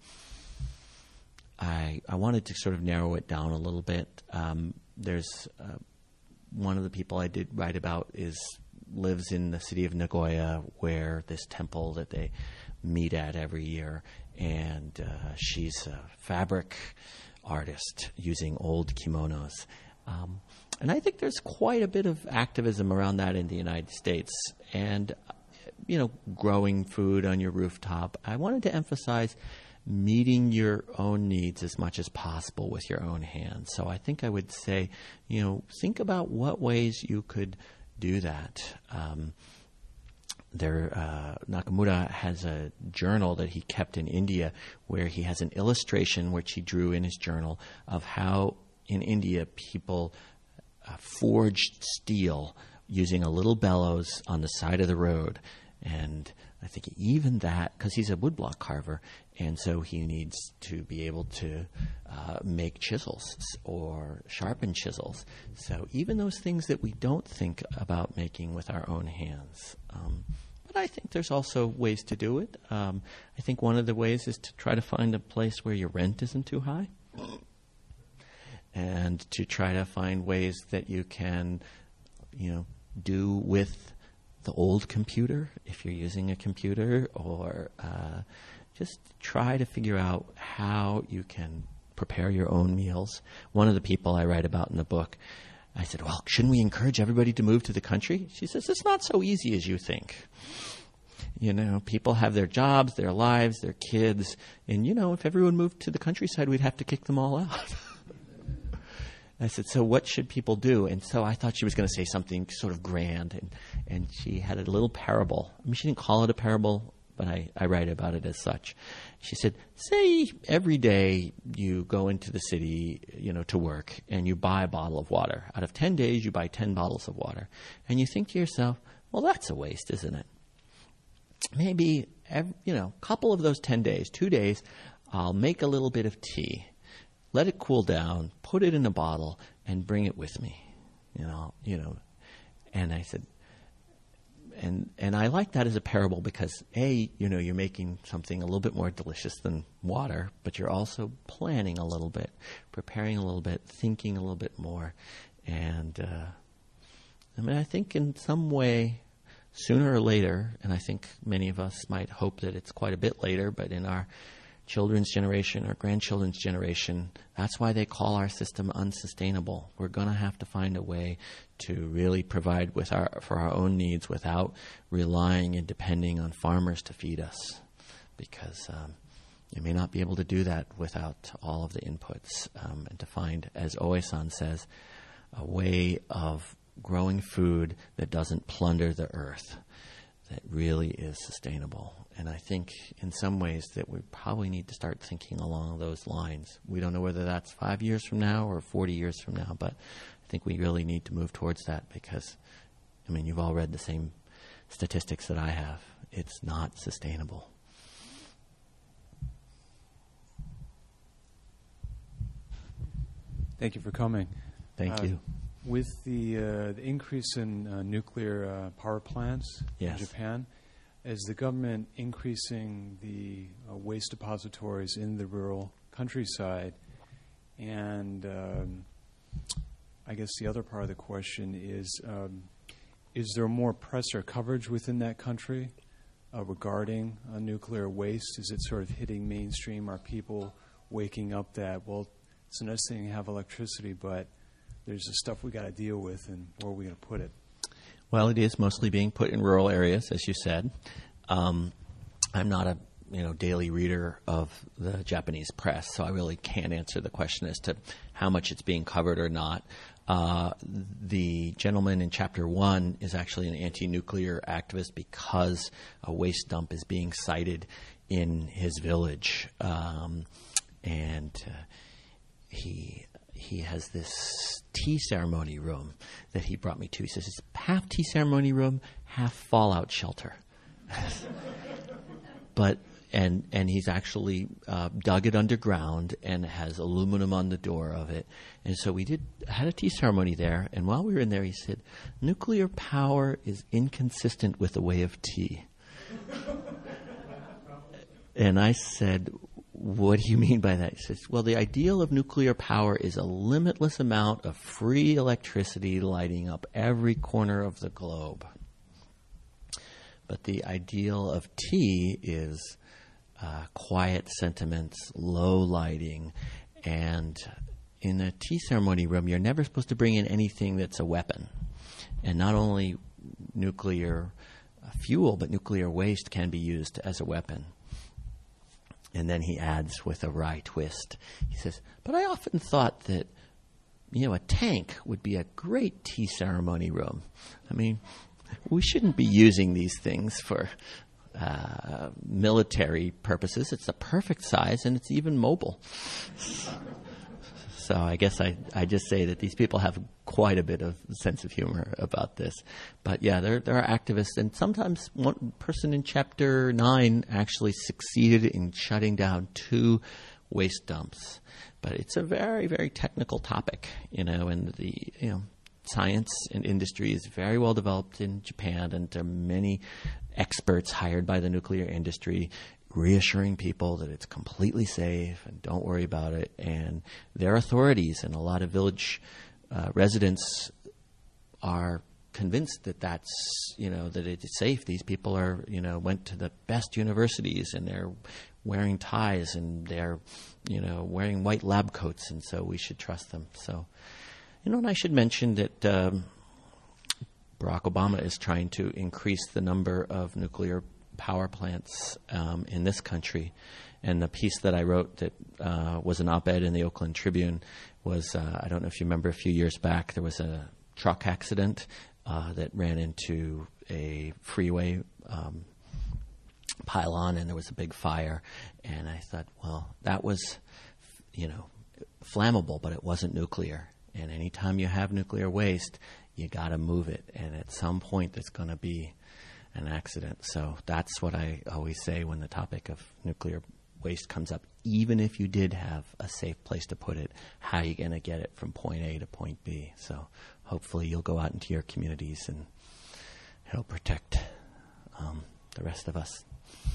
I, I wanted to sort of narrow it down a little bit. Um, there's uh, one of the people I did write about is lives in the city of Nagoya, where this temple that they meet at every year, and uh, she's a fabric artist using old kimonos. Um, and I think there's quite a bit of activism around that in the United States. And, you know, growing food on your rooftop. I wanted to emphasize meeting your own needs as much as possible with your own hands. So I think I would say, you know, think about what ways you could do that. Um, there, uh, Nakamura has a journal that he kept in India where he has an illustration which he drew in his journal of how in India people uh, forged steel using a little bellows on the side of the road. And I think even that, because he's a woodblock carver, and so he needs to be able to uh, make chisels or sharpen chisels. So even those things that we don't think about making with our own hands. Um, but I think there's also ways to do it. Um, I think one of the ways is to try to find a place where your rent isn't too high, and to try to find ways that you can, you know, do with the old computer, if you're using a computer, or uh, just try to figure out how you can prepare your own meals. One of the people I write about in the book, I said, well, shouldn't we encourage everybody to move to the country? She says, it's not so easy as you think. You know, people have their jobs, their lives, their kids, and, you know, if everyone moved to the countryside, we'd have to kick them all out. I said, so what should people do? And so I thought she was going to say something sort of grand, and, and she had a little parable. I mean, she didn't call it a parable, but I, I write about it as such. She said, say every day you go into the city, you know, to work, and you buy a bottle of water. Out of ten days, you buy ten bottles of water. And you think to yourself, well, that's a waste, isn't it? Maybe, every, you know, a couple of those ten days, two days, I'll make a little bit of tea. Let it cool down, put it in a bottle, and bring it with me, you know, you know. And I said, and and I like that as a parable because, A, you know, you're making something a little bit more delicious than water, but you're also planning a little bit, preparing a little bit, thinking a little bit more. And, uh, I mean, I think in some way, sooner or later, and I think many of us might hope that it's quite a bit later, but in our children's generation or grandchildren's generation, that's why they call our system unsustainable. We're going to have to find a way to really provide with our for our own needs without relying and depending on farmers to feed us, because um, you may not be able to do that without all of the inputs, um, and to find, as Oe-san says, a way of growing food that doesn't plunder the earth, that really is sustainable. And I think in some ways that we probably need to start thinking along those lines. We don't know whether that's five years from now or forty years from now, but I think we really need to move towards that because, I mean, you've all read the same statistics that I have. It's not sustainable. Thank you for coming. Thank uh, you. With the, uh, the increase in uh, nuclear uh, power plants yes. in Japan, is the government increasing the uh, waste depositories in the rural countryside? And um, I guess the other part of the question is, um, is there more press or coverage within that country uh, regarding uh, nuclear waste? Is it sort of hitting mainstream? Are people waking up that, well, it's a nice thing to have electricity, but there's the stuff we got to deal with, and where are we going to put it? Well, it is mostly being put in rural areas, as you said. Um, I'm not a you know daily reader of the Japanese press, so I really can't answer the question as to how much it's being covered or not. Uh, the gentleman in chapter one is actually an anti-nuclear activist because a waste dump is being sited in his village, um, and uh, he. He has this tea ceremony room that he brought me to. He says it's half tea ceremony room, half fallout shelter. but and and he's actually uh, dug it underground and has aluminum on the door of it. And so we did had a tea ceremony there. And while we were in there, he said, "Nuclear power is inconsistent with the way of tea." And I said, what do you mean by that? He says, well, the ideal of nuclear power is a limitless amount of free electricity lighting up every corner of the globe. But the ideal of tea is uh, quiet sentiments, low lighting, and in a tea ceremony room, you're never supposed to bring in anything that's a weapon. And not only nuclear fuel, but nuclear waste can be used as a weapon. And then he adds with a wry twist, he says, but I often thought that, you know, a tank would be a great tea ceremony room. I mean, we shouldn't be using these things for uh, military purposes. It's the perfect size, and it's even mobile. So I guess I, I just say that these people have quite a bit of sense of humor about this. But yeah, there there are activists, and sometimes one person in chapter nine actually succeeded in shutting down two waste dumps. But it's a very, very technical topic, you know, and the you know science and industry is very well developed in Japan, and there are many experts hired by the nuclear industry reassuring people that it's completely safe and don't worry about it. And their authorities and a lot of village uh, residents are convinced that that's, you know, that it's safe. These people are, you know, went to the best universities, and they're wearing ties, and they're, you know, wearing white lab coats, and so we should trust them. So, you know, and I should mention that um, Barack Obama is trying to increase the number of nuclear power plants um, in this country. And the piece that I wrote that uh, was an op-ed in the Oakland Tribune was, uh, I don't know if you remember, a few years back, there was a truck accident uh, that ran into a freeway um, pylon, and there was a big fire. And I thought, well, that was, you know, flammable, but it wasn't nuclear. And anytime you have nuclear waste, you got to move it. And at some point, there's going to be an accident. So that's what I always say when the topic of nuclear waste comes up. Even if you did have a safe place to put it, how are you going to get it from point A to point B? So hopefully you'll go out into your communities and help protect um, the rest of us.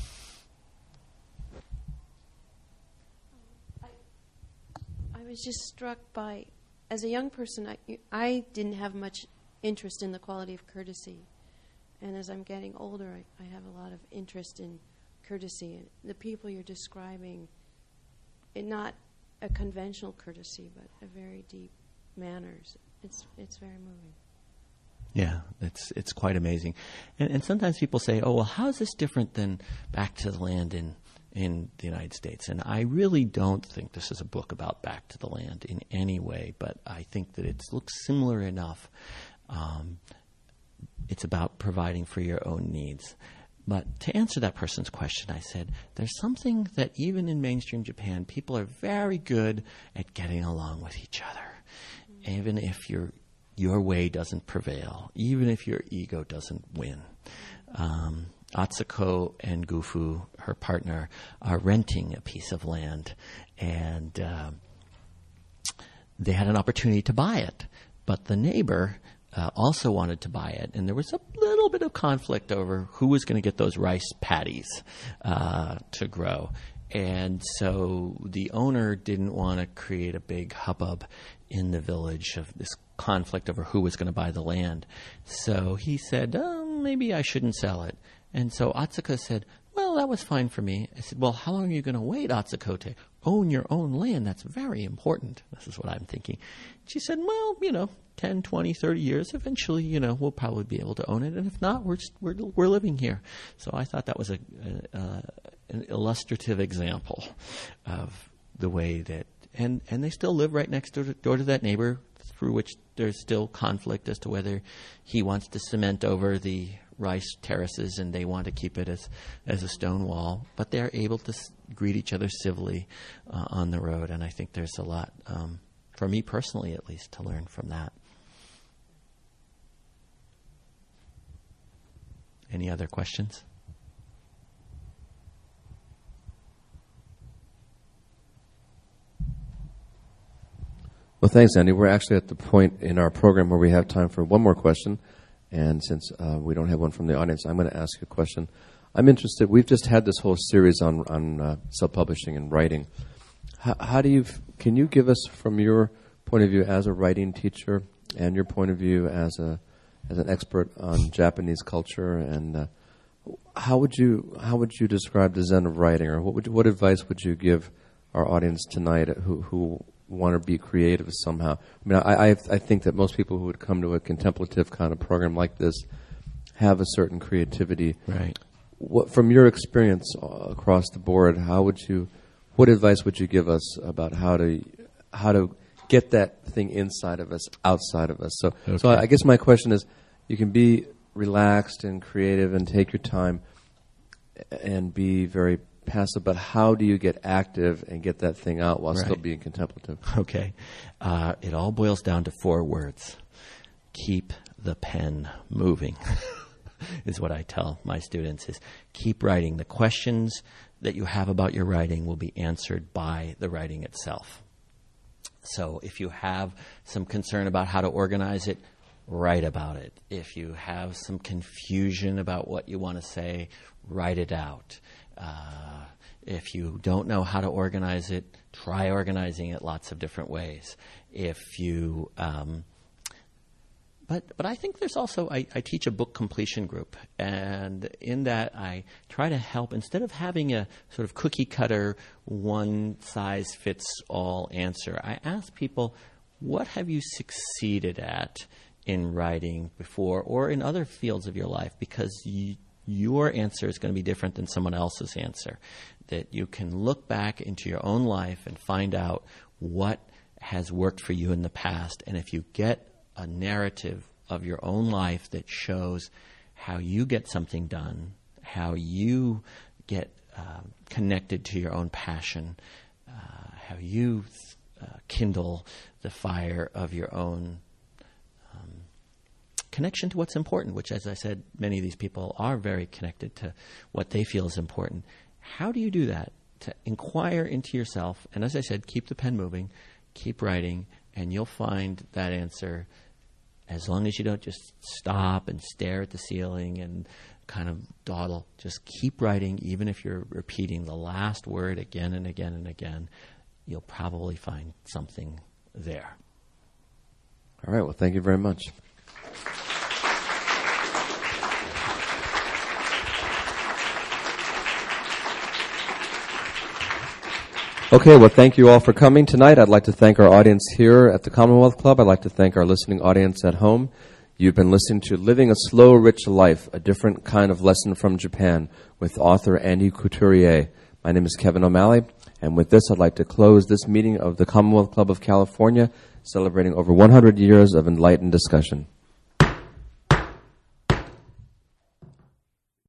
I, I was just struck by, as a young person, I, I didn't have much interest in the quality of courtesy. And as I'm getting older, I, I have a lot of interest in courtesy. And the people you're describing, in not a conventional courtesy, but a very deep manners. It's it's very moving. Yeah, it's it's quite amazing. And, and sometimes people say, oh, well, how is this different than Back to the Land in, in the United States? And I really don't think this is a book about Back to the Land in any way, but I think that it looks similar enough. Um, It's about providing for your own needs. But to answer that person's question, I said, there's something that even in mainstream Japan, people are very good at getting along with each other. Mm-hmm. Even if your your way doesn't prevail, even if your ego doesn't win. Um, Atsuko and Gufu, her partner, are renting a piece of land, and uh, they had an opportunity to buy it. But the neighbor Uh, also wanted to buy it, and there was a little bit of conflict over who was going to get those rice paddies uh, to grow. And so the owner didn't want to create a big hubbub in the village of this conflict over who was going to buy the land. So he said, oh, maybe I shouldn't sell it. And so Atsuko said, well, that was fine for me. I said, well, how long are you going to wait, Atsuko, to own your own land? That's very important. This is what I'm thinking. She said, well, you know, ten, twenty, thirty years, eventually, you know, we'll probably be able to own it. And if not, we're just, we're, we're living here. So I thought that was a, a, a an illustrative example of the way that, and, and they still live right next door to, door to that neighbor, through which there's still conflict as to whether he wants to cement over the rice terraces and they want to keep it as, as a stone wall. But they're able to s- greet each other civilly uh, on the road. And I think there's a lot, um, for me personally at least, to learn from that. Any other questions? Well, thanks, Andy. We're actually at the point in our program where we have time for one more question. And since uh, we don't have one from the audience, I'm going to ask you a question. I'm interested. We've just had this whole series on, on uh, self-publishing and writing. How, how do you, can you give us, from your point of view as a writing teacher and your point of view as a as an expert on Japanese culture, and uh, how would you how would you describe the Zen of writing, or what would you, what advice would you give our audience tonight who who want to be creative somehow? I mean, I I, I think that most people who would come to a contemplative kind of program like this have a certain creativity. Right. what, from your experience across the board, how would you, what advice would you give us about how to, how to get that thing inside of us, outside of us? So, Okay. so I, I guess my question is, you can be relaxed and creative and take your time and be very passive, but how do you get active and get that thing out while Right. still being contemplative? Okay. Uh, it all boils down to four words. Keep the pen moving is what I tell my students, is keep writing. The questions that you have about your writing will be answered by the writing itself. So if you have some concern about how to organize it, write about it. If you have some confusion about what you want to say, write it out. Uh, if you don't know how to organize it, try organizing it lots of different ways. If you, um, but but I think there's also, I, I teach a book completion group, and in that I try to help, instead of having a sort of cookie cutter, one size fits all answer, I ask people, what have you succeeded at in writing before or in other fields of your life? Because you, your answer is going to be different than someone else's answer. That you can look back into your own life and find out what has worked for you in the past. And if you get a narrative of your own life that shows how you get something done, how you get uh, connected to your own passion, uh, how you uh, kindle the fire of your own um, connection to what's important, which, as I said, many of these people are very connected to what they feel is important. How do you do that? To inquire into yourself, and as I said, keep the pen moving, keep writing, and you'll find that answer, as long as you don't just stop and stare at the ceiling and kind of dawdle. Just keep writing, even if you're repeating the last word again and again and again. You'll probably find something there. All right. Well, thank you very much. Okay, well, thank you all for coming tonight. I'd like to thank our audience here at the Commonwealth Club. I'd like to thank our listening audience at home. You've been listening to Living a Slow, Rich Life, a different kind of lesson from Japan, with author Andy Couturier. My name is Kevin O'Malley, and with this, I'd like to close this meeting of the Commonwealth Club of California, celebrating over one hundred years of enlightened discussion.